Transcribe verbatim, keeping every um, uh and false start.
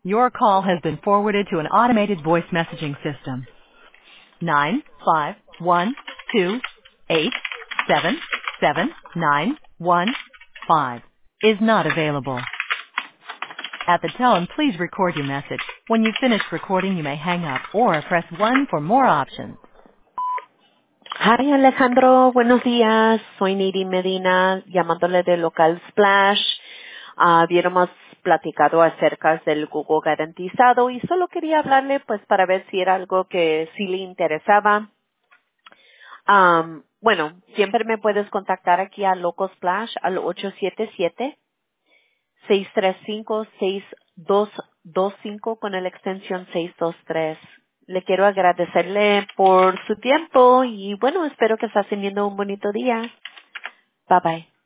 Your call has been forwarded to an automated voice messaging system. Nine five one two eight seven seven nine one five is not available. At the tone, please record your message. When you've finished recording, you may hang up or press one for more options. Hi Alejandro, buenos días. Soy Niri Medina, llamándole de Local Splash. Ah, Habíamos platicado acerca del Google garantizado y solo quería hablarle pues para ver si era algo que sí le interesaba. Um, bueno, siempre me puedes contactar aquí a Local Splash al ocho siete siete, seis tres cinco, seis dos dos cinco con la extensión seis dos tres. Le quiero agradecerle por su tiempo y bueno, espero que esté teniendo un bonito día. Bye bye.